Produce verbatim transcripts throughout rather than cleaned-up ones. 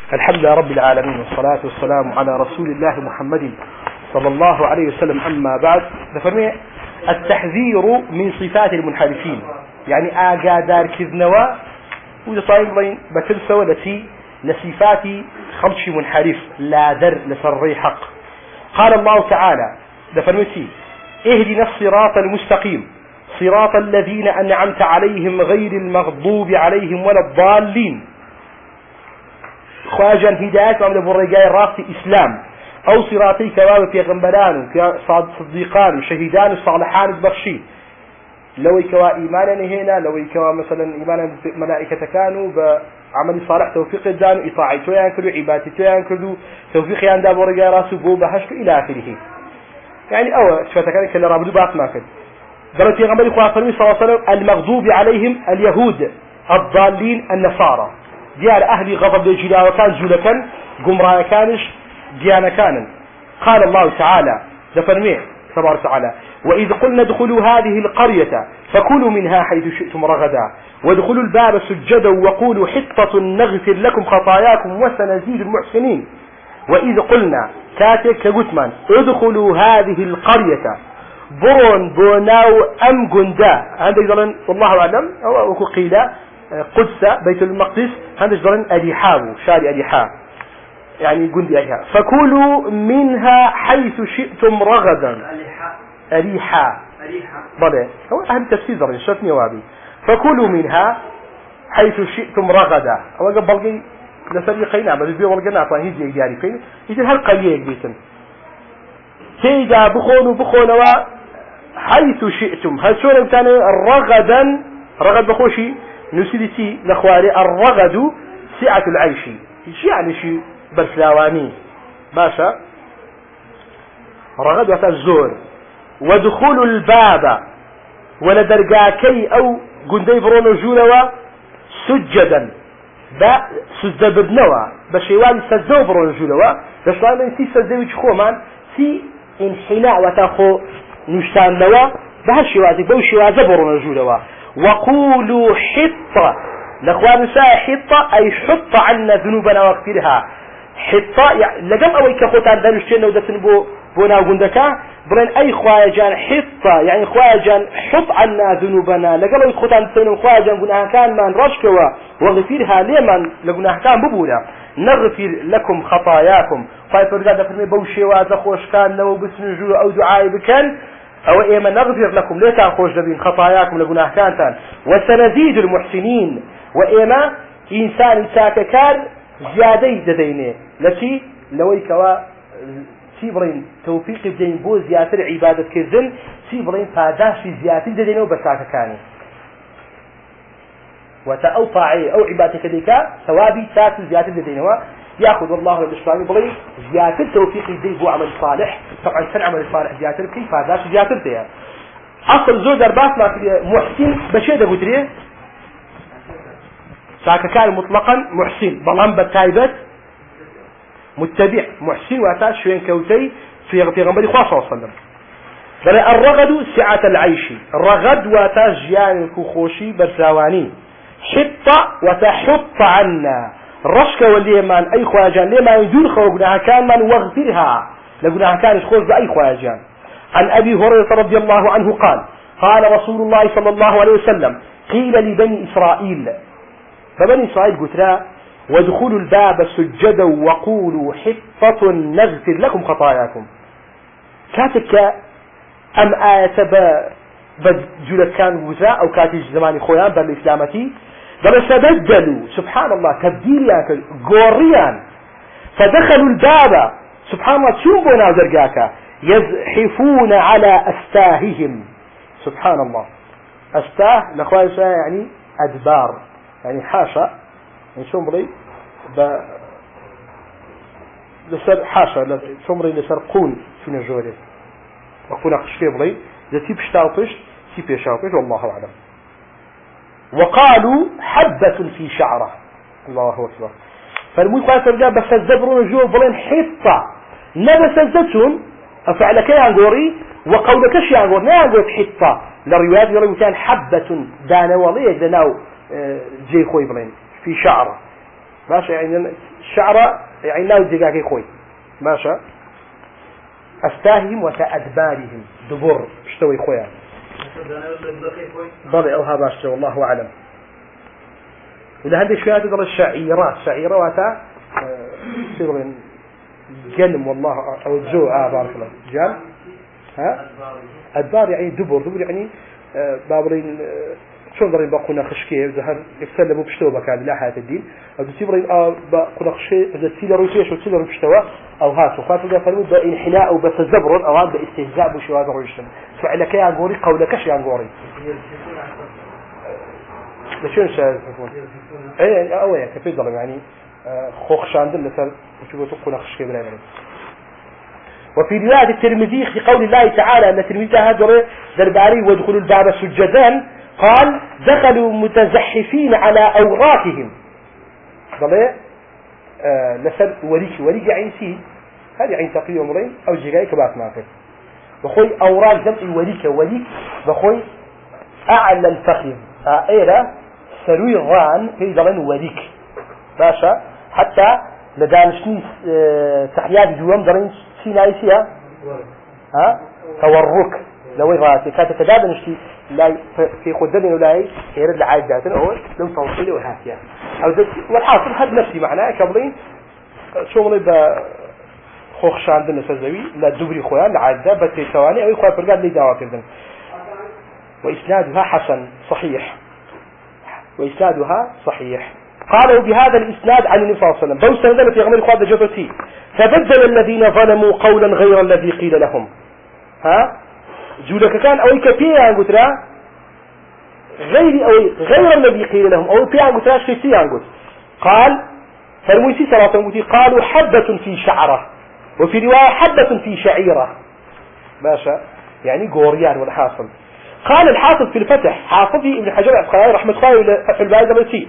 الحمد لله رب العالمين والصلاة والسلام على رسول الله محمد صلى الله عليه وسلم. أما بعد، ففرمي التحذير من صفات المنحرفين، يعني آقادار كذنوا وصايم بتلسوا التي لصفات خلش منحرف لا در لسري حق. قال الله تعالى دفرمتي اهدنا الصراط المستقيم صراط الذين أنعمت عليهم غير المغضوب عليهم ولا الضالين. خواجا هدايات وعمل برقاء الراس إسلام أو صراطي كواب في غنبلان صديقان وشهيدان وصالحان بخشي لو كوا إيمانا هنا لو كوا مثلا إيمانا ملائكة كانوا بعمل صالح توفيق الدان إطاعته ينكروا عبادته ينكروا توفيق يندى برقاء راسه بو بحشك إلى آخره. يعني أو شفتكان كلا رابدو باس ما كد درت في غنبل إخوة صلى الله عليه وسلم المغضوب عليهم اليهود الضالين النصارى ديار أهل غضب الجلاء وكان جولكا قمراء كانش ديانا كانا. قال الله تعالى دفرميه تبارك وتعالى وإذ قلنا ادخلوا هذه القرية فكلوا منها حيث شئتم رغدا وادخلوا الباب سجدا وقولوا حطة نغفر لكم خطاياكم وسنزيد المحسنين. وإذ قلنا كاتك كجثمان ادخلوا هذه القرية برون بوناو أم جندا عندك ظلن والله أعلم أو قيل قدس بيت المقدس عندك ظلن أريحاو شاري أريحا يعني جندي أريحا فكلوا منها حيث شئتم رغدا أريحا بلى هو أهم تفسير ظلن شتني وابي فكلوا منها حيث شئتم رغدا أو قبل جي لسري قينا بس بيو والجنا طاهي جي جاري قين يصير هالقلية بيتن كيدا بخون بخون و حيث شئتم هل شو كان الرغدا رغد بخوشي نسيتي لخواري الرغد سعة العيش ايش يعني شيء برسلاواني باشا رغد وقت الزور ودخول الباب ولا درقاكي او قندي برونو جولوا سجدا با سجد بدنوا بشيوالي سجدوا برونو جولوا بشوالي سي سجدوا يجخومان سي انحناء وتاخو نشتان لوا بهالشوازي بوشوازي برونو جولوا وقولوا حطة لأخوان ساء حطة أي حط عنا ذنوبنا واغفرها حطة يعني لقم أوي كخوتان دانشتين ودسن بو بونا وقندكا برين أي خواجان حطة يعني خواجان حط عنا ذنوبنا لقم أوي كخوتان دسن خواجان قلنا كان من رشكوا واغفرها لمن لقنا كان ببولا نغفر لكم خطاياكم فايفر قادة فرمي بوشيوازي خوش كان لو بسنجو أو دعاي بكن أو إيما نغفر لكم ليس خوش دبين خطاياكم لقناه كانتان وسنزيد المحسنين وإيما إنسان ساككار زيادة ددينه لكي لويكوا سيبرين توفيق بدين بو زيادة عبادة كذن سيبرين فاداش زيادة ددينه بساككاني وتأوطعي أو عبادة كذلك ثوابي ساك زيادة ددينه ياخذ الله بالإسلام بلي زيادة توفيق يدي بو عمل صالح طبعا سن عمل صالح زيادة كيف هذا زيادة ده أصل زود أربعة ما في محسن بشيء ده قدريه ساك كان مطلقا محسن ظلام بالتايبت متبع محسن وأساس شوين كوتي في في غنبري خاصة وصلنا بل الرغد سعة العيش الرغد وأساس جيان كوخوشي برزاواني حطة وتحط عنا رشك والليمان أي خواجان لما يدون خوجنا كان من واغفرها لقناها كان خوج بأي خواجان. عن أبي هريرة رضي الله عنه قال قال رسول الله صلى الله عليه وسلم قيل لبني إسرائيل فبني إسرائيل قلت لا وادخلوا الباب سجدا وقولوا حطة نغفر لكم خطاياكم كاتك أم آية بجلة كان وزاء أو كاتج زمان خويان بالإسلامتي بل تبدلوا سبحان الله تبديل قوريان فدخلوا الباب سبحان الله تشوفونا درجاك يزحفون على أستاههم سبحان الله أستاه لأخواني يعني أدبار يعني حاشا يعني شمري ب لسر حاشا شمري لسرقون في نجوله وقونا قشفي بلي إذا تيب شتاوطش تيب يشاوطش والله أعلم. وقالوا حبة في شعره الله أكبر فالموي قال ترجع بس الزبرون جو بلين حطة نبس الزبتون أفعلك يا غوري وقولك شيء يا غوري يا غوري حطة للروايات يقولون كان حبة دانا وليه دناو جي خوي بلين في شعره ماشي يعني شعر يعني لا وجهك خوي ماشى أستاههم وتأدبارهم دبر اشتوي خويا ضبع أو هاباشت والله أعلم. ولا هذه شوية تدر الشعيرات شعيرة واتا صيغ جنم والله أو الجوع آه بارك الله جال ها أدبار يعني دبر دبر يعني بابرين شو ضرين بقونا خشكيه ظهر يسلموا بشتوى بكاد لا حياة الدين أو تسيبرين آه بقونا خشكيه إذا تسيل رويتيش وتسيل بشتوى أو هاتوا فاتوا ده فرموا بإنحناء أو بتزبر أو هذا باستهزاء بشو هذا رويشتم فعلك يا عنقوري قولكش يا عنقوري لشون شاهد إيه أوه كفيد ضرب يعني خوخ شاندل لسال وشو تقونا خشكيه بلا بلا. وفي رواية الترمذي في قول الله تعالى أن الترمذي هاجر درباري وادخلوا الباب سجدا قال دخلوا متزحفين على أوراقهم ضلع آه لسل وريك وريك عين سي هذه عين تقي عمرين أو جيجاي كبات معك بخوي أوراق جمع وريك وريك بخوي أعلى الفخذ آئرة سروي الران في ضلع وريك باشا حتى لدانشني آه تحيات جوام ضلين سيناي سيها ها تورك لو راسي كانت تدابا نشتي لا في قدرني ولاي يرد لعايد ذاتن أول لم توصلي وهاتيا أو والحاصل هذا نفسي معناه كبرين شغلي ب خوخ عندنا سزوي لا دبري خويا لعايد ذا بتي ثواني أو خويا برجع لي دعوة كذا. وإسنادها حسن صحيح وإسنادها صحيح. قالوا بهذا الإسناد عن النبي صلى الله عليه وسلم بوسا نزل في غمر خواد جبتي فبدل الذين ظلموا قولا غير الذي قيل لهم ها جودك كان أو كبير قلت له غير أو غير الذي قيل لهم أو بيان قلت له شيء قلت قال فرموسي صلاة الموتي قالوا حبة في شعرة وفي رواية حبة في شعيرة باشا يعني قوريان والحاصل. قال الحافظ في الفتح حافظي ابن حجر العسقلاني رحمة الله فتح الباري زمنتي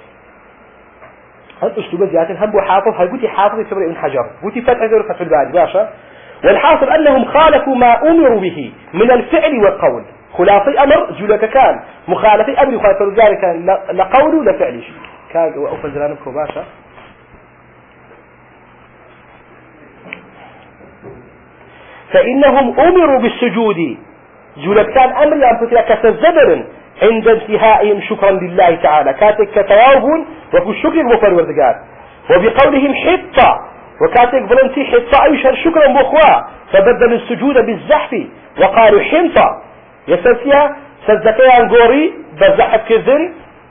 هل أسلوب زيادة هم حافظ هل قلت حافظ يسمى ابن حجر قلت فتح فتح الباري باشا. والحاصل أنهم خالفوا ما أمروا به من الفعل والقول خلافي أمر جلك كان مخالفي أمر يخالف ذلك لقول ولا فعل كان وأوفى زلانكم باشا. فإنهم أمروا بالسجود جلك كان أمر ينفتح كسزبر عند انتهائهم شكرا لله تعالى كاتك كتواب وفي الشكر المفروردقات وبقولهم حطة وكاتك فلنتي حطة أيشهر شكرا بأخوة فبدلوا السجود بالزحف وقالوا حنطة يسلسيها سزكيان قوري بالزحف كذن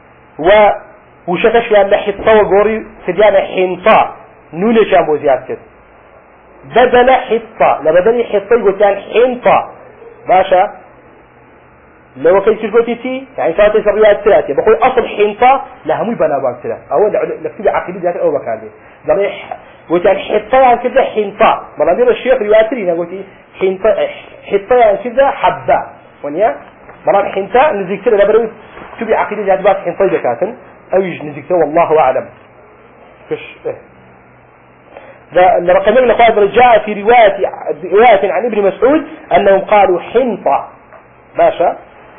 وشكش لأن حطة وقوري سديانا حنطة نوني شامبو زياد كذ بدل حطة لبدل حطة يقولان حنطة باشا لو كنت تقولي تي يعني ثلاثة سريات ثلاثة بقول أصل حنطة لهم يبنى بان ثلاثة أول نكتب عقيدة ذات أو بكالي ضميح وكان حطة يعني كذا حنطة مرة الشيخ رواياتي قلتي حنطة حطة يعني كذا حبة ونيا مرة حنطة نزيك كذا لبرو تبي عقيدة ذات بس حنطة ذكاتن أو يج نزيك والله أعلم كش ذا الرقمين الأخوات جاء في رواية رواية عن ابن مسعود أنهم قالوا حنطة باشا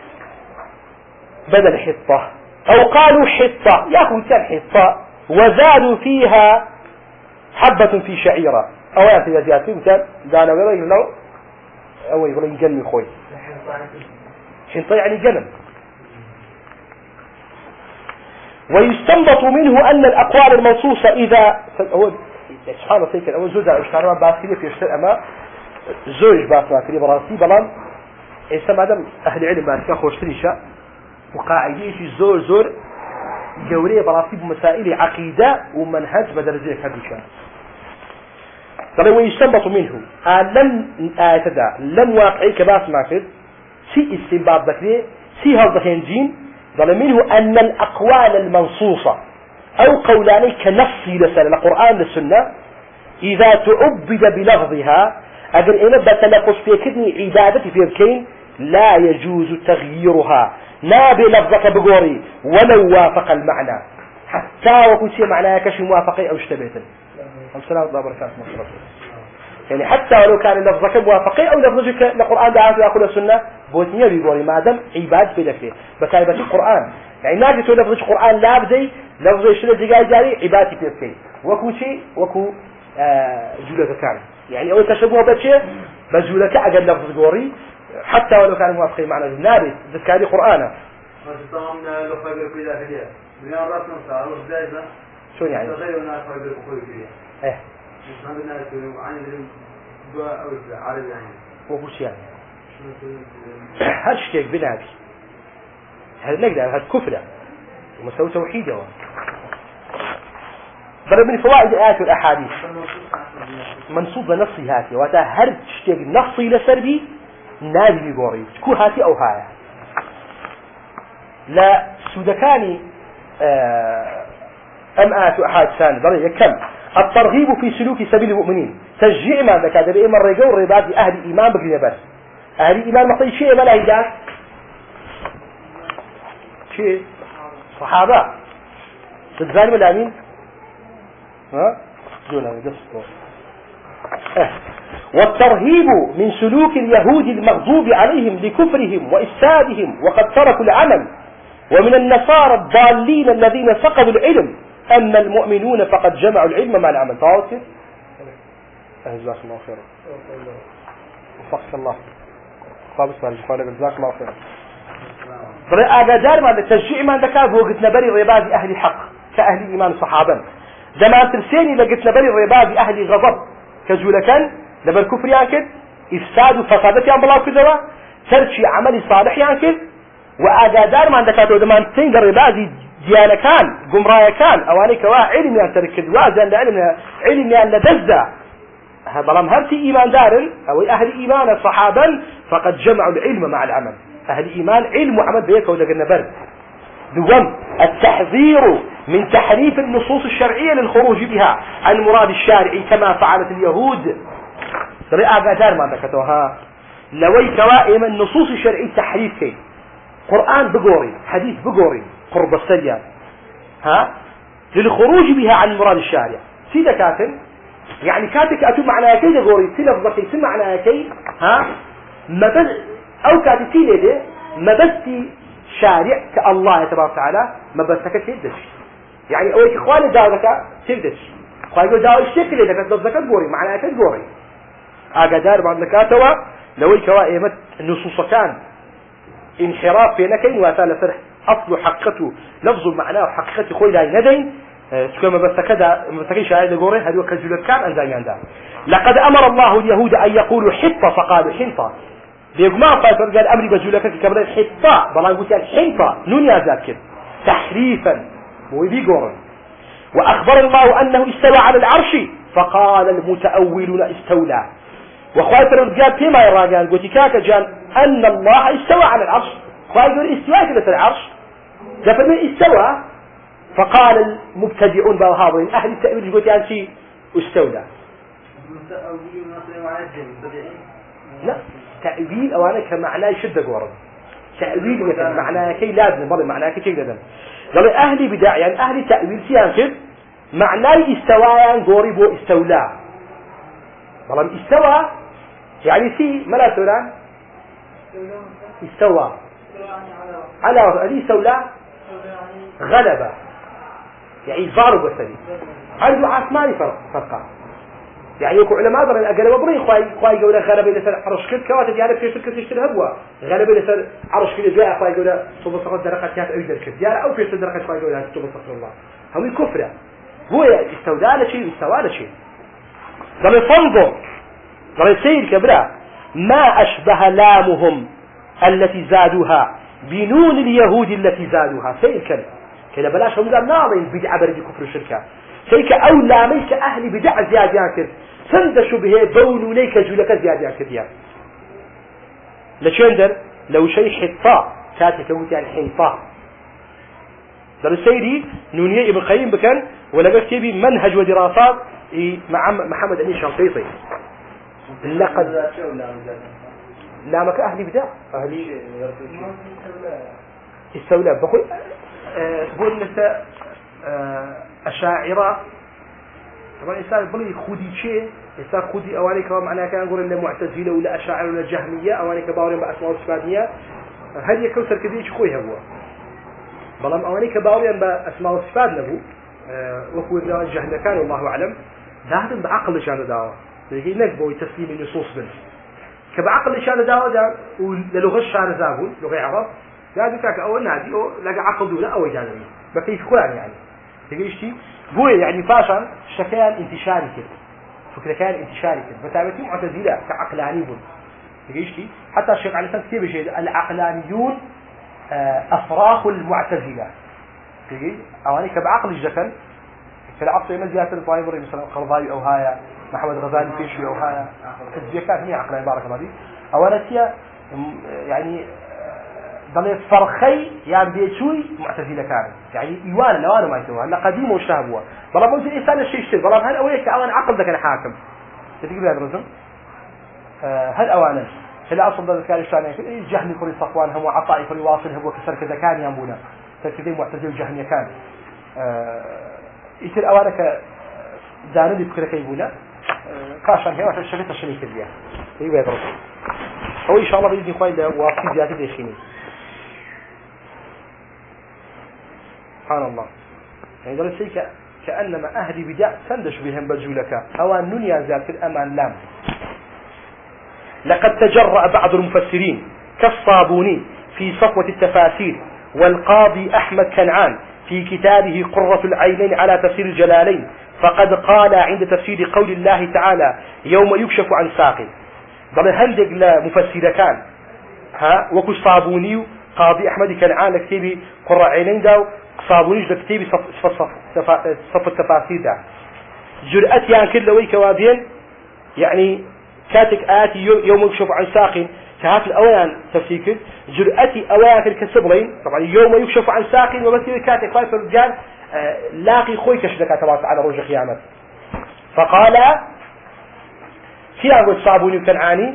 بدل حطة أو قالوا حطة يأخذ كان حطة وزادوا فيها حبة في شعيرة أو يعني زيادة مثال دانا ولا يقولوا أو يقولوا يجنم خوي حنطة يعني جنم. ويستنبط منه أن الأقوال المنصوصة إذا هو سبحان الله سيكون أول زوج أشتغل ما باسكلي في اشتغل أما زوج باسكلي براسي بلان إنسان هذا أهل علم باسكلي خوشتني شاء وقاعدين في زور زور جورية براسي بمسائل عقيدة ومنهج بدرجة كذا. طبعا ويستنبط منه لم آتدا لم واقعي كباس معفد سي استنباط ذكري سي هذا هنجين ظل منه أن الأقوال المنصوصة أو قولاني كنصي لسنة القرآن للسنة إذا تعبد بلفظها أجل إن بتلقص في كدني عبادتي في الكين لا يجوز تغييرها نابي لفظك بقوري ولو وافق المعنى حتى وكنت معناها كشي موافقي أو اشتبهت. السلام عليكم ورحمة الله وبركاته. يعني حتى ولو كان لفظك موافقة أو لفظك لقرآن دعاته يأخذ السنة بوتنيا بيقولي ما دام عباد في ذكره بكايبة القرآن يعني ناقص لفظ القرآن لا بدي لفظ الشلة جاي جاري عبادتي في ذكره وكو شيء وكو آه جولة كان يعني أول تشبه بشيء بجولة أقل لفظ قوري حتى ولو كان موافقين معنا النابي ذكاري قرآن شو يعني؟ ايه وش يعني؟ هاد شتيك بنابي هاد نقدر هاد كفرة ومسوي توحيد هو بل من فوائد الآيات والأحاديث منصوب نصي هاتي واتا هاد شتيك نصي لسربي نابي بيقوري كو هاتي أو هاي لا سودكاني أم آيات وأحاديث ثاني ضرية كم الترغيب في سلوك سبيل المؤمنين تشجيع ما ذكر بإما الرجال رباط أهل إيمان بقرية بس أهل إيمان مطي شيء ما لا يداك شيء صحابة تتزال ولا مين ها دولا قصة اه. والترهيب من سلوك اليهود المغضوب عليهم لكفرهم وإفسادهم وقد تركوا العمل ومن النصارى الضالين الذين فقدوا العلم أما المؤمنون فقد جمعوا العلم مع العمل تعرف كيف؟ جزاك الله خيرا وفقك الله خالص الجفانة جزاك الله خيرا طريق أقدار ما التشجيع ما ذكر هو قلت نبري رباضي أهل الحق كأهل إيمان صحابا لما ترسيني لقلت نبري رباضي أهل غضب كجولة كان لما الكفر ينكد إفساد وفسادة يان بلاو كذا ترشي عملي صالح ينكد وأقدار ما ذكر دمان تنقر رباضي ديانة كان قمرايا كان أواني كوا علم يعني تركز وازن لعلم علم يعني لدزة بلام هرتي إيمان دار أو أهل إيمان صحابا فقد جمعوا العلم مع العمل أهل إيمان علم وعمل بيك وده قلنا برد دوم التحذير من تحريف النصوص الشرعية للخروج بها عن مراد الشارع كما فعلت اليهود طريقة دار ما ذكرتوها لوي كوائم النصوص الشرعية تحريف كي قرآن بقوري حديث بقوري قرب السريان ها للخروج بها عن مراد الشارع سيدا كاتل يعني كاتك أتو معناها كي دقوري سلف ذكي سمع معناها كي ها ما بس أو كاتتي لده ما بستي شارع كالله تبارك وتعالى ما بستك تهدش يعني أولك إخواني داودك تهدش إخواني يقول داود الشكل لده كتلف ذكا تقوري معناها كي تقوري أقدار بعد ذكاتوا لو كوائمة النصوص كان انحراف في نكين وأسال فرح أصل حقته لفظ معناه وحقيقته خوي لا ندين كما بس كذا متكي شاهد يقول هذا كجلد كان أنزايان ده لقد أمر الله اليهود أن يقولوا حطة فقالوا حنطة بيجمع فايفر قال أمري بجلك كبر حطة بلا يقول الحنطة نون يا ذاكر تحريفا وبيقول وأخبر الله أنه استوى على العرش فقال المتأولون استولى وخايفر قال كما يرى قال قلت كاك جان أن الله استوى على العرش خايفر استوى كده العرش فمن استوى فقال المبتدئون بهذا أهل التأويل يقول يعني شيء استولى لا تأويل أو أنا كمعناه شدة قرب تأويل مثلا معناه كي لازم بل معناه كي لازم قال أهل بدع يعني أهل تأويل سيان كده معناه استوى يعني قريب واستولى بل استوى يعني في ملا سوران استوى على هذه استولى غلبة يعني ضارب وسلي عنده عثماني فرق فرقة يعني يكون علماء ضرن أقل مبري خواي خواي يقول غلبة لسر عرش كل كواتد يعني في فكرة يشتري هبوا غلبة لسر عرش كل جاء خواي يقول صوب سقط درقة كات أيد الكذب يعني أو في درقة خواي يقول صوب سقط الله هم الكفرة هو استودع على شيء استوى على شيء ضل فنظر ضل سير كبرى ما أشبه لامهم التي زادوها بنون اليهود التي زادوها سير كلام كلا بلاش هم قال ناظرين بدعة برد كفر الشركة سيك أو لاميك أهل بدعة زيادة كذ سند شبهه بولوا ليك جولك زيادة كذ لشندر لو شيء حطاء كاتك قلت يعني حنطاء در السيدي نونية ابن قيم بكان ولا بكتبي منهج ودراسات مع محمد أمين شنقيطي لقد لامك أهل بدعة أهل استولى بقول أه بقول لك أه أشاعرة طبعا إنسان بلي خودي شيء إنسان خودي أواني كمان معناه كان نقول إنه معتزلة ولا أشاعرة ولا جهمية أواني كباورين بأسماء والصفاتية هل يكوثر كذي شخوي هو بلام أواني كباورين بأسماء والصفات له وكو الجهل كان والله أعلم ذاتهم بعقل شان دعوة يجي نكبوا تسليم النصوص بس كبعقل شان دعوة ده وللغة الشان زابون لغة عرب لا بكاك أول نادي أو لقى عقل دولا أو جانبي بكيف قرآن يعني تجي شيء بوي يعني فاشل شكل انتشاري كده فكرة كان انتشاري كده بتعبتي معتزلة كعقلانيون تجي شيء حتى الشيخ علي سنت كتب شيء العقلانيون أفراخ المعتزلة تجي أواني كبعقل الجكل في العصر يمد زيادة الطائبري مثلا قرضاوي أو هايا محمد غزالي فيشوي أو هايا كذبية كانت هي عقلاني بارك الله فيك أولا يعني ضليت فرخي يعني بيشوي معتزلة كان يعني إيوان لوانه ما يسوى هلا قديم وشهبوه والله ممكن الإنسان الشيء يشتري والله هل أويك أوان عقل ذاك الحاكم تتقبل هذا الرجل آه هل أوانا هلا أصلا ذا كان الشان الجهمي كل صفوان هم عطائي كل واصل هو كسر كذا كان يامونا ترتيبين معتزل الجهمي كان آه يصير أوانك زانو بفكرة كيبونا كاشان هي واحد الشريط الشريك البيع يبغى يضرب هو إن شاء الله بإذن الله وافي زيادة ديشيني سبحان الله يعني قال الشيء كأنما أهل بدع سندش بهم بجولك أو أن ننيا ذات الأمان لام لقد تجرأ بعض المفسرين كالصابوني في صفوة التفاسير والقاضي أحمد كنعان في كتابه قرة العينين على تفسير الجلالين فقد قال عند تفسير قول الله تعالى يوم يكشف عن ساق ضل هندق لمفسر كان ها وكو صابوني قاضي أحمد كنعان لكتابه قرة عينين داو صابونيش بكتابه صف صف صف صف التفاسير ده جرأت يعني كل لوي كوابين يعني كاتك آتي يوم يكشف عن ساق كهات الأوان تفسير جرأتي أوان الكسبرين طبعا يوم يكشف عن ساق ومثل كاتك خايف الرجال آه لاقي خوي كشفك تبارك على رجل قيامة فقال في أقول صابوني وكنعاني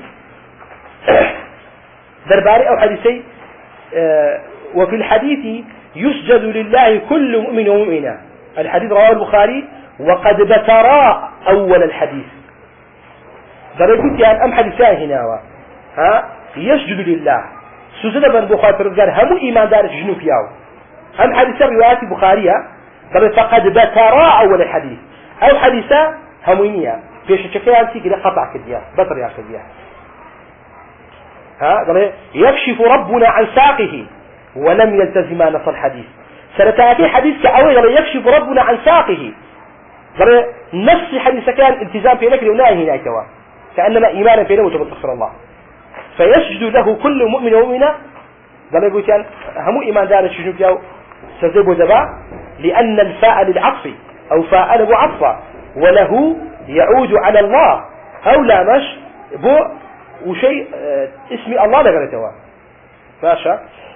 درباري أو حديثي آه وفي الحديث يسجد لله كل مؤمن ومؤمنة الحديث رواه البخاري وقد بترى أول الحديث درجت يعني أم حديثان هنا ها يسجد لله سجد بن بخاري فرجال هم إيمان دار جنوب ياو هم حديث رواية البخارية فقد بترى أول الحديث أو حديثة همينية فيش شكيان تيجي قطع كديا بطر يا كديا ها يكشف ربنا عن ساقه ولم يلتزم نص الحديث سنتاتي حديث كأول يكشف ربنا عن ساقه نفس حديث كان التزام في لك لأنه هنا كوا كأنما إيمانا في نوته بتغفر الله فيسجد له كل مؤمن ومؤمنة ضل يقول كان هم إيمان دار الشجوب ياو سزب وزبا لأن الفاء للعطف أو فاء له عطفا وله يعود على الله أو لا مش بو وشيء اه اسم الله لغرتوا فاشا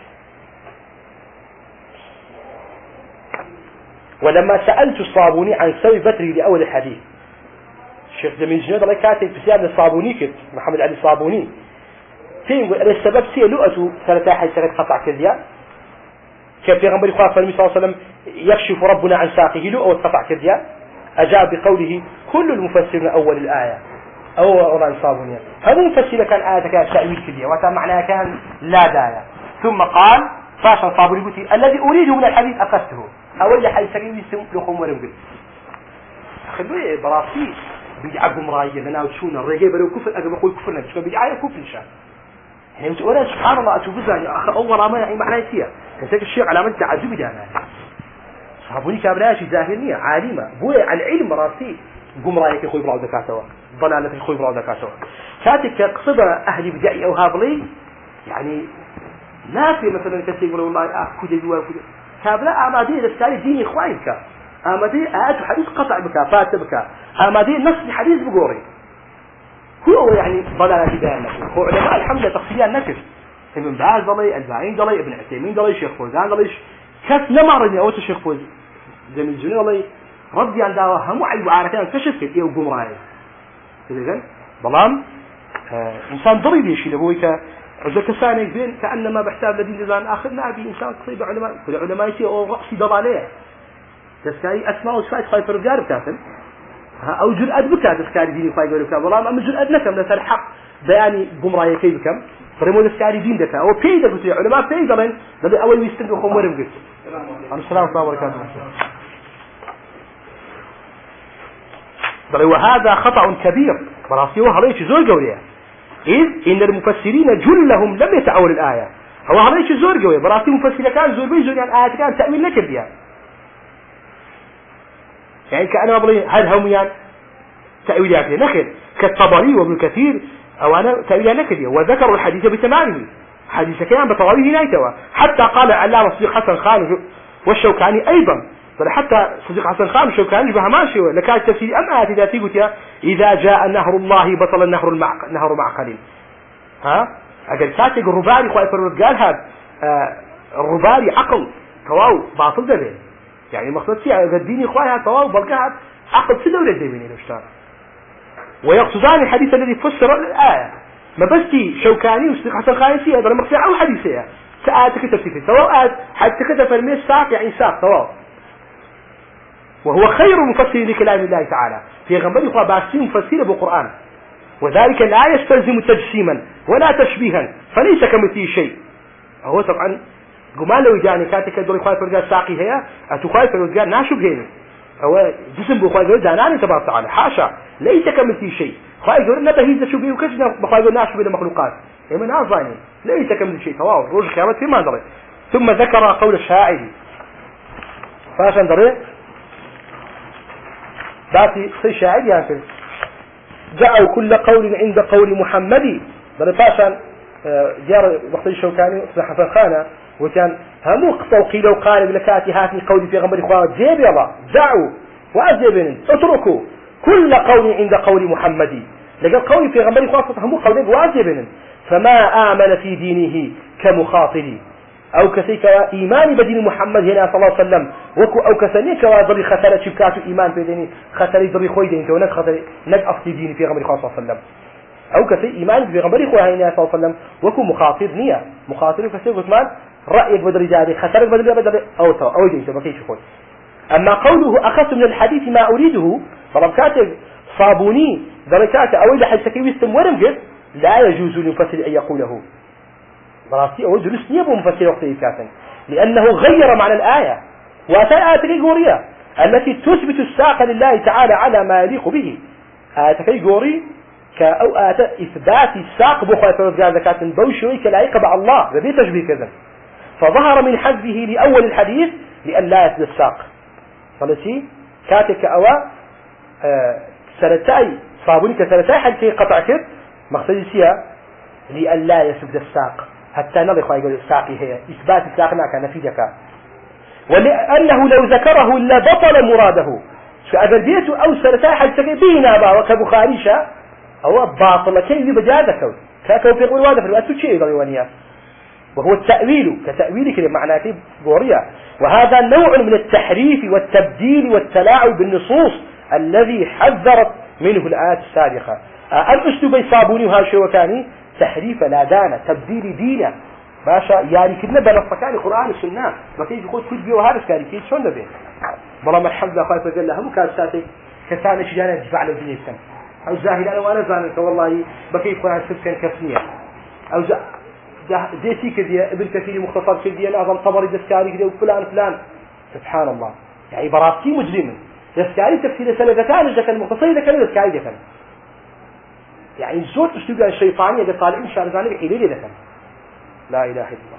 ولما سألت الصابوني عن سوي بتري لأول الحديث الشيخ جميل جنيد الله كاتب في سيادة الصابوني كت محمد علي الصابوني فين السبب سي لؤته ثلاثة حي سنة قطع كذيا كيف يغنبري خواه صلى الله عليه وسلم يكشف ربنا عن ساقه لؤة قطع كذيا أجاب بقوله كل المفسرين أول الآية أو أولا الصابوني هذا المفسر كان آية كان تأويل كذيا وتا معناها كان لا داية ثم قال فاشا الصابوني قلت الذي أريده من الحديث أخذته أول حي سكين يسم لكم ورمقل أخذوا براسي بيدعقهم راية لنا وشونا الرجال بلو كفر أقل بقول كفرنا شو بيدعاية كفر شان يعني وأنا سبحان الله أشوف زاني أخ أول ما يعني معناه فيها كذلك الشيء على من تعجب دانا صابوني كابلاش ظاهرية عالمة بوي على العلم راسي قوم رايك يخوي براو ذكاتوا ضلالة يخوي براو ذكاتوا كاتك قصبة أهلي بدعي أو هابلي يعني لا في مثلا كثير يقولوا والله آه كذا جوا كذا كابلا أمادي الثاني ديني إخوانك أمادي آيات حديث قطع بك فات بك أمادي نص حديث بقوري هو يعني ضلالة هداية هو علماء الحمد لله تفصيليا نكف ابن باز ضلي الباعين ضلي ابن عثيمين ضلي شيخ فوزان ضلي كف لما رني أوت الشيخ فوز جميل جني ضلي ردي عن دعوة هم عيب عارفين كشف كده وقوم راي كده قال ضلام آه إنسان ضريب يشيل أبويك إذا كسانك بين كأنما بحساب الذين لزان آخرنا أبي إنسان تصيب علماء كل علماء يشيء أو رأسي ضلاليه تسكاي أسماء وصفات خايف الرجال بتاعتن أو جرأة بكاد إسكاري ديني خواهي قولي بكاد والله أما جرأة نكم لسر حق بياني قمرايا كي بكم فرمو إسكاري دين دكا أو بيدا قلت علماء بيدا لين لدي أول ويستنقوا خمورهم قلت السلام عليكم ورحمة الله وبركاته. وهذا خطأ كبير براسي وهذا زور قوية إذ إن المفسرين جلهم لم يتأول الآية هو هذا زور قوية براسي مفسر كان زور بيزور يعني آية كان تأويل لك بها يعني كأنا أقول هل هم يعني تأويلات نخل كالطبري وابن كثير أو أنا تأويلات نكدية وذكروا الحديث بتمامه حديث كان بطواويه نايتوا حتى قال علامة صديق حسن خان والشوكاني أيضا حتى صديق حسن خان والشوكاني بها ماشي لكان التفسير أم آتي ذاتي قلت إذا جاء نهر الله بطل النهر المعق... نهر معقل ها أجل كاتق الرباري خواهي فرود قال هذا آه الرباري عقل تواو باطل ده يعني المقصود فيها قديني خواهي تواو بلقاها عقل في دولة ديميني لوشتان ويقصدان الحديث الذي فسر الآية ما بس شوكاني وصديق حسن خان فيها هذا المقصود أو حديثها سآتك تفسير سواء حتى كتب الميس ساق يعني ساق تواو وهو خير مفسر لكلام الله تعالى في غنبري يقول باسي مفسر بالقرآن وذلك لا يستلزم تجسيما ولا تشبيها فليس كمثله شيء هو طبعا قمان لو جاني كاتك دوري خواهي فرقال ساقي هي أتو خواهي فرقال ناشب هيني هو جسم بخواهي فرقال داناني تبارك تعالى حاشا ليس كمثله شيء خواهي فرقال نبهيز شبيه وكشنا بخواهي فرقال ناشب إلى مخلوقات من أعظاني ليس كمثله شيء تواو روج خيامات فيما دري ثم ذكر قول الشاعر فاشا دري ذاتي سي شاعر يعني دعوا كل قول عند قول محمد بل فاشا جار وقت الشوكاني حسن خانة وكان همو قصوا لو قال لكاتي هاتي قولي في غمر إخوان جيب يلا دعوا وأجيبن اتركوا كل قول عند قول محمد لقد قولي في غمر إخوان همو قولين وأجيبن فما آمن في دينه كمخاطري أو كسيك إيمان بدين محمد هنا صلى الله عليه وسلم وكو أو كسنيك وضري خسارة شبكات إيمان بديني خسارة ضري خوي ديني ونك خسارة نك أفتي ديني في غمر إخوان صلى الله عليه وسلم أو كسي إيمان في غمر إخوان هنا صلى الله عليه وسلم وكو مخاطر نية مخاطر وكسي عثمان رأيك بدري جاري خسارة بدري بدري أو تو أو ديني بكيش خوي أما قوله أخذت من الحديث ما أريده طلب كاتب صابوني دركات أو إذا حد سكي ويستم ورمجد لا يجوز للمفسر أن يقوله براسي أو درس نيبه مفسر وقت إيكاسا لأنه غير معنى الآية وأتى آية كيغورية التي تثبت الساق لله تعالى على ما يليق به آية كيغوري كأو آية إثبات الساق بخوة فرزقاء زكاة بوشوي كلايق مع الله بذي تشبيه كذا فظهر من حذفه لأول الحديث لأن لا يثبت الساق فلسي كاتك أوا آه سرتاي صابوني كسرتاي حد كي قطع كذ مقصدي سيا لأن لا يثبت الساق حتى نضي خواهي يقول الساقي هي إثبات الساق ناكا نفيدك ولأنه لو ذكره لبطل مراده فأذا بيته أو سرتاي حد سكي بينا با وكبخاريشا هو باطل كي بجادك كاكو في قول واضح الوقت شيء ضيوانيا وهو التأويل كتأويل كده معناه كده بوريا وهذا نوع من التحريف والتبديل والتلاعب بالنصوص الذي حذرت منه الآيات السابقة الأسلوب يصابوني وهذا وكاني تحريف لا دانا تبديل دينا باشا يعني كنا بنصكان القرآن والسنة ما تيجي يقول كل بيو هذا كان كيف شلون ده والله ما الحمد لله خايف قال له هم كان ساتي كسان شجانا دفع على الدنيا سن أو زاهد أنا وأنا زانك والله بكيف قرآن سبكان كفنية أو ز ديتي كذي ابن كثير مختصر كذي الأعظم طبري دستاري كذي وفلان فلان سبحان الله يعني براسي مجرم دستاري تفسير سلفتان إذا كان مختصر إذا كان دستاري إذا كان يعني زود أسلوب الشيطانية إذا قال إن شاء الله ذلك إليه إذا كان لا إله إلا الله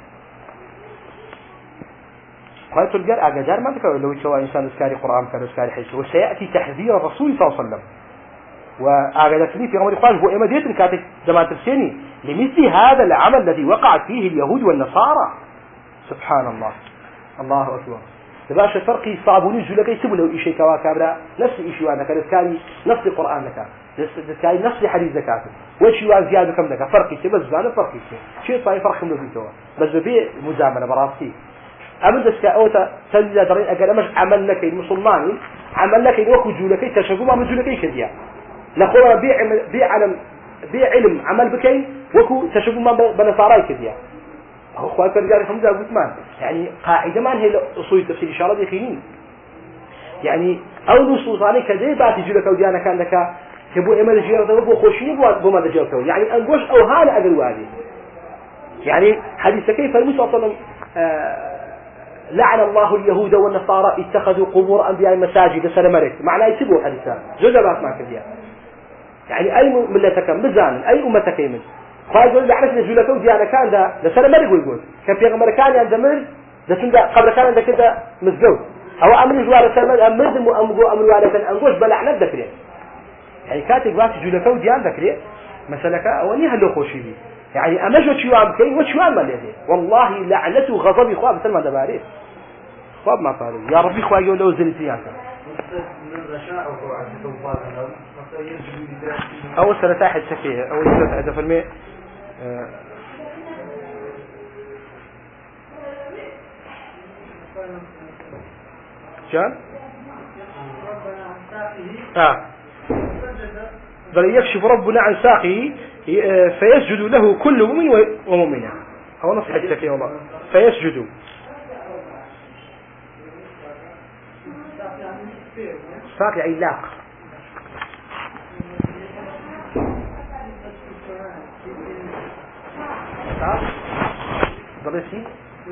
قالت الجار أجدار ما ذكر لو يسوى إنسان دستاري قرآن كان دستاري حيث وسيأتي تحذير الرسول صلى الله عليه وسلم وأعجدت لي في غمر إخوان هو إما ديت كانت جماعة السيني لمثل هذا العمل الذي وقعت فيه اليهود والنصارى سبحان الله الله أكبر تباشا فرقي صعبوني جلك يسموا له إشي كواكابرا نفس إشي وانا كان ذكاري نفس القرآن لك ذكاري نفس حديث ذكاته وإشي وان زيادة كم لك فرقي بس زانه فرقي شيء صحيح فرق من ذي بس ببيع مزامنة براسي أمن دسك أوتا تنزل درين أقل مش عمل لك المسلماني عمل لك الوقت جلك تشغل ما من جلك كذيا نقول بيع بيع علم بيع علم عمل بكين وكو تشوفوا ما بنصاراي كذيا هو اخوات الرجال حمزه عثمان يعني قاعده ما هي اصول التفسير ان شاء الله يخينين يعني أو نصوصاني كذي باتي جلك أو ديانا كان لك كبو إمال جيرة بو خوشيني بو ماذا جلك يعني أنقوش أو هانا أقل وادي يعني حديث كيف المسلم صلى الله عليه وسلم لعن الله اليهود والنصارى اتخذوا قبور أنبياء مساجد سنة مرت معناه يسيبوا حديثا جزبات ما كذيا يعني أي ملتك مزان أي أمتك يمن خايف يقول لعنة نجولك وديانا كان ده لسنة مرت يقول كان في أمريكان عند مر ده كندا قبل كان عندك كده مزجوج أو أمر جوار سنة أمر دم أمجو أمر على سنة أنجوش بلعنة ذكري يعني كاتب بات جولك وديان ذكري مثلا كأولي هلو خوشي يعني أمجد شو عم كي وشو عم مليه والله لعنته وغضبي خواب مثل ما دباريه خواب ما قال يا ربي خواب يقول له زلتي هكذا أول سنة تاحد سكية أول سنة هذا في الماء كان آه بل يكشف ربنا عن ساقه فيسجد له كل مؤمن ومؤمنة هو نص حديث فيه والله فيسجد ساق يعني لاق ساق ضرسي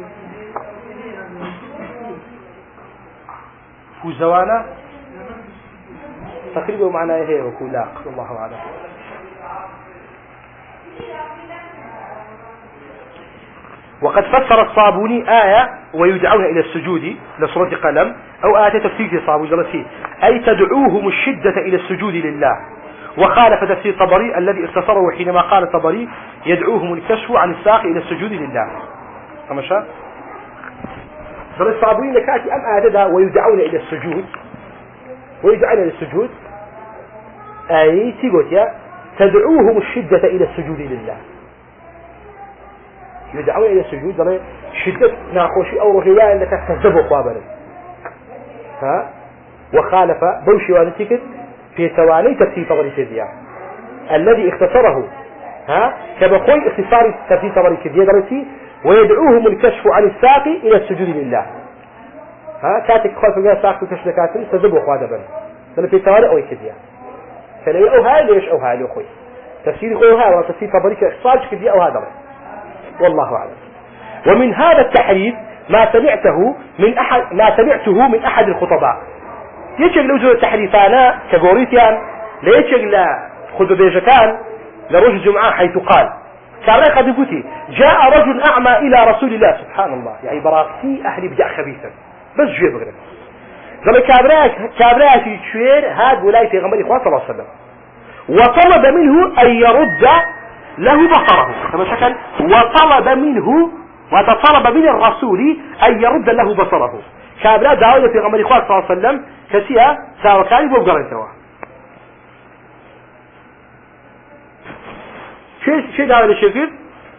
فوزوانا تقريبا معناه هي وكلاق الله أعلم. وقد فسر الصابوني آية ويدعون إلى السجود لسورة قلم أو آية تفسير الصابوني أي تدعوهم الشدة إلى السجود لله وخالف تفسير طبري الذي اختصره حينما قال طبري يدعوهم الكشف عن الساق إلى السجود لله فمشى الصابوني لكاتي أم آية ويدعون إلى السجود ويدعون إلى السجود أي تقول تدعوهم الشدة إلى السجود لله يدعون إلى السجود ضمن شدة ناقوشي أو رجوان لك كذبوا قابلا ها وخالف بوشي والنتكت في ثواني تفسير طبري كذيا الذي اختصره ها كبقوي اختصار تفسير طبري كذيا درسي ويدعوهم الكشف عن الساق إلى السجود لله ها كاتك خالف الناس ساق وكشلكاتهم كذبوا قابلا ضمن في ثواني أو كذيا فلا أو هاي ليش أو هاي لأخوي تفسير أو هاي وتفسير طبري كاختصار كذيا أو هذا والله أعلم. ومن هذا التحريف ما سمعته من أحد ما سمعته من أحد الخطباء يشغل لوجه التحريفانا كغوريتيان لا يشغل خذ بيجكان لرجل الجمعة حيث قال كان قد يقولي جاء رجل أعمى إلى رسول الله سبحان الله يعني براكتي أهل بدع خبيثا بس جوي بغرب قال كابراك كابراك يشير هذا ولاية في غمر إخوان صلى الله عليه وسلم وطلب منه أن يرد له بصره كما شكل وطلب منه وتطلب من الرسول أن يرد له بصره كابراك دعوة في غمر إخوان صلى الله عليه وسلم كسيا ساوى كان يبقى قرن سوا شيء شيء دعوة للشكل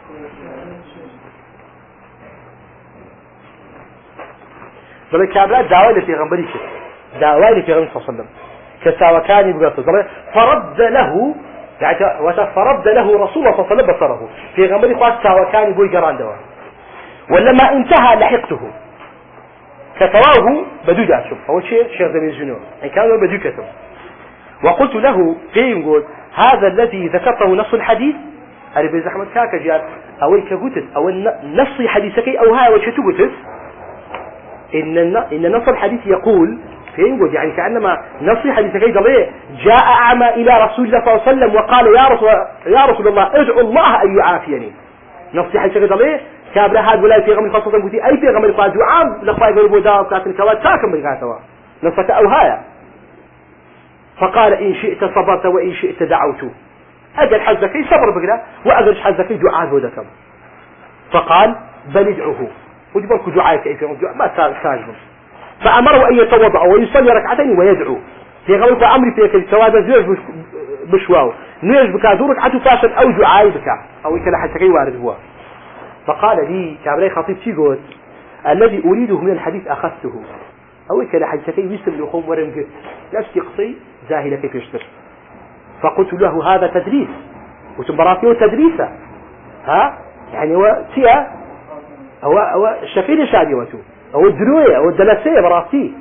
بل كابراك دعوة في غمر إخوان دعوة في غمر صلى الله عليه وسلم كساوى كان يبقى قرن فرد له يعني فرد له رسول الله صلى الله عليه وسلم بصره في غمر إخوان ساوى كان يبقى قرن دوا ولما انتهى لحقته كتواه بدود أشوف أول شيء شيخ ذي الجنون يعني كانوا بدود كتب وقلت له قيم قلت هذا الذي ذكرته نص الحديث أري بزحمة كاكا جار أو كقولت أو نص حديثك أو هاي وشتقولت إن إن نص الحديث يقول فين قلت يعني كأنما نص حديثك ضليه جاء أعمى إلى رسول الله صلى الله عليه وسلم وقال يا رسول يا رسول الله ادعو الله أن يعافيني نص حديثك ضليه كابلا هاد ولا في غمر خاصة قلتي أي في غمر قاعد وعام لقاي قلبو داو كاتن كواد كاكم بقاتوا نصك أو هايا فقال إن شئت صبرت وإن شئت دعوت أجل حزكي صبر بقلا وأجل حزكي دعاء هودكم فقال بل ادعوه وجبرك دعائك أي في غمر ما ساجم فأمره أن يتوضأ ويصلي ركعتين ويدعو في غمر أمري في الكواد زوج بشواو نيج بكادورك عتو فاشل أو دعائي بكا أو إكلا حزكي وارد هو فقال لي كابري خطيب تيقول الذي أريده من الحديث أخذته أو كلا حديثكي ويسم لخوم ورمقت نفسي قصي زاهلة كيف يشتر فقلت له هذا تدريس وتبراتيه تدريسة ها يعني هو تيا هو هو الشفير شادي وتو هو الدروية هو الدلسية براتي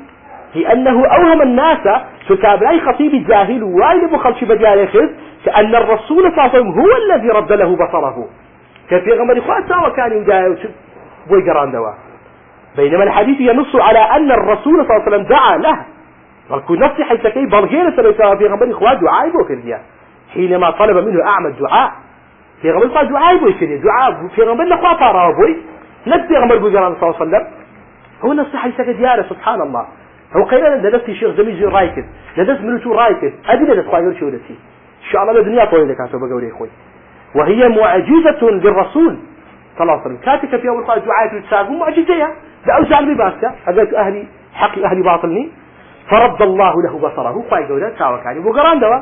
هي أنه أوهم الناس فكاب لا خطيب الجاهل وايد بخلش بديال يخذ كأن الرسول صلى الله عليه وسلم هو الذي رد له بصره كفي غمر إخوة وكان يجاهل ويقران دواء بينما الحديث ينص على أن الرسول صلى الله عليه وسلم دعا له ولكن نفسي حيث كي بلغير سنة في غمر إخوة دعاء بوكرديا حينما طلب منه أعمى الدعاء في غمر إخوة دعاء بوكرديا دعاء في غمر إخوة طارا بوي نبي غمر بوكرديا صلى الله عليه وسلم هو نفسي حيث كدياله سبحان الله هو قيلا لدست شيخ زميزي رايكد لدست منوتو رايكد أدي لدست قايل شو لتي إن شاء الله الدنيا طويلة كانت بقولي إخوي وهي معجزة للرسول صلى الله عليه وسلم كاتك في أول قائد دعاية التساقم معجزية بأوزع بباسكة أقلت أهلي حقي أهلي باطلني فرد الله له بصره قايل قولة تاوك يعني بقران دوا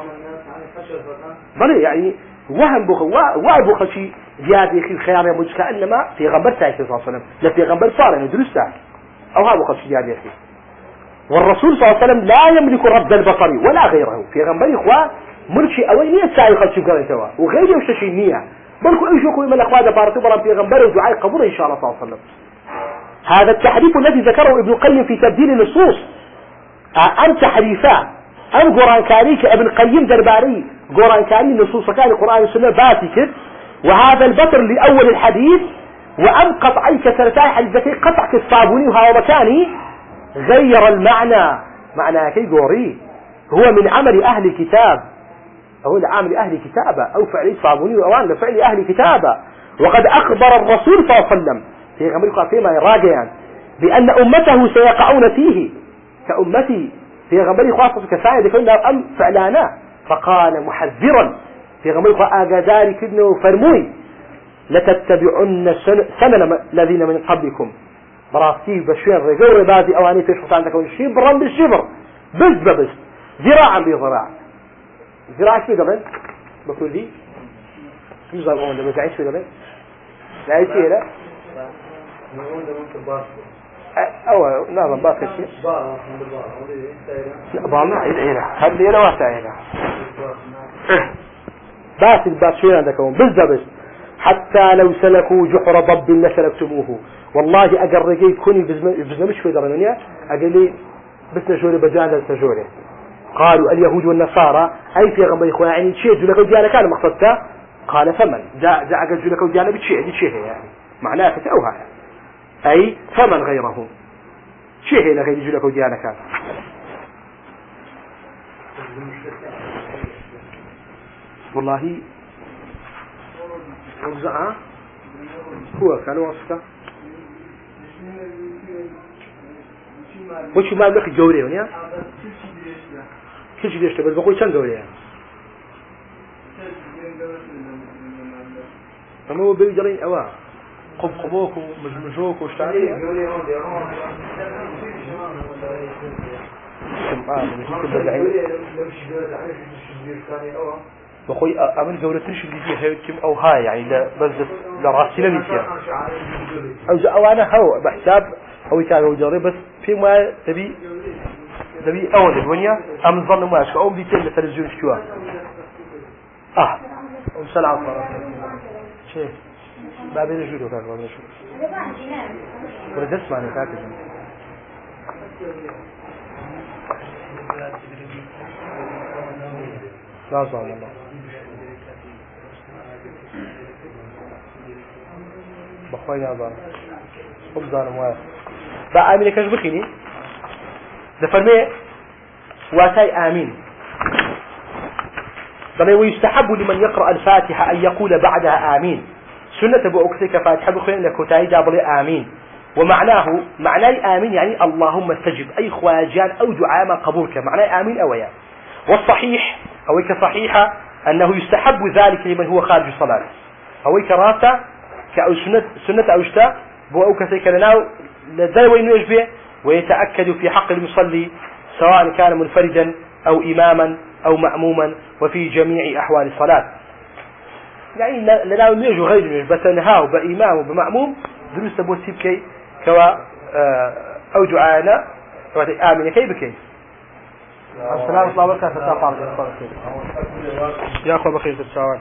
بلي يعني وهم بخ وأبو خشي زيادة يخي الخيار يموج كأنما في غنبر تايك صلى الله عليه وسلم لا في غنبر صار يعني درسته أو هذا خشي زيادة يخي والرسول صلى الله عليه وسلم لا يملك رد البصر ولا غيره في غنبر إخوة مرشي أوينية ساعي خلص قرن توا وغيره وشتشي نية بلكو أي شوكو من الأخوة بارتو برا في غنبر ودعاء قبول إن شاء الله صلى الله عليه وسلم هذا التحريف الذي ذكره ابن القيم في تبديل النصوص أم تحريفا أم قرآن كاري كابن القيم درباري قرآن كاري نصوص كان القرآن والسنة باتي وهذا البطر لأول الحديث وأم قطعي كسرتاي حديثي قطع كالصابوني وهذا مكاني غير المعنى معنى كي قوري هو من عمل أهل الكتاب أو لعمل أهل كتابة أو فعل صابوني وأوان لفعل أهل كتابة وقد أخبر الرسول صلى الله عليه وسلم في غمرك فيما يراجعان بأن أمته سيقعون فيه كأمتي في غمرك خاصة كسائر كنا أم فعلانا فقال محذرا في غمرك آقاداري كدن وفرموي لتتبعن سنن الذين من قبلكم براسي بشوين رجور بازي أواني تشخص عندك شبرا بالشبر بز ببز ذراعا بذراع ذراع شو قبل بقول لي شو زال قوم ده بزعيش شو قبل لا يصير لا أو نعم باك شيء لا بعمل إيه هذا لا واسع هنا باس الباس شو عندك قوم بز بز حتى لو سلكوا جحر ضب لسلكتموه والله أقرقي كوني بزنمش في درنيا أقلي بس نجوري بجانا تجوري قالوا اليهود والنصارى أي في غنبري إخوان يعني شيء جلك وديانا كان مقصدته قال فمن جاء جاء قال جلك وديانا بشيء دي شيء يعني معناه فتأوها أي فمن غيره شيء لغير جلك وديانا كان والله وزعه هو كان وصفه وش ما لك جوري ونيا كل شيء يشتغل بقول كم جوري أما هو بيجرين أوا قب قبوك ومجمجوك واشتعلي بقول أمن جورة ترش اللي فيها كم أو هاي يعني لا بس لراسينا نسيا أو أو أنا هو بحساب أو يتابع جوري بس في ما تبي تبي أول الدنيا أم ظن ما أشكو أو بيتم التلفزيون شكوا آه سلام شيء ما بين جودو كان ما بينشوا ولا درس معنا كاتب لا صار الله بخوينا هذا خبزان مواد بقى آمين كش بخيني دفرمي واتاي آمين بل ويستحب لمن يقرأ الفاتحة أن يقول بعدها آمين سنة أبو أكثر فاتحة بخير لك تاي جابلي آمين ومعناه معناه آمين يعني اللهم استجب أي خواجان أو دعاء ما قبولك معناه آمين أويا والصحيح أو كصحيحة أنه يستحب ذلك لمن هو خارج الصلاة أو كراتا كأو سنة سنة أو اشتاء بو أو كثير كلناه لذي وين يشبه ويتأكد في حق المصلي سواء كان منفردا أو إماما أو مأموما وفي جميع أحوال الصلاة يعني لا نيجو غير بس نهاو بإمام وبمأموم دروس بوسيب كي كوا أو دعانا آمين كي بكي السلام عليكم ورحمة الله وبركاته يا أخوة بخير تتساوى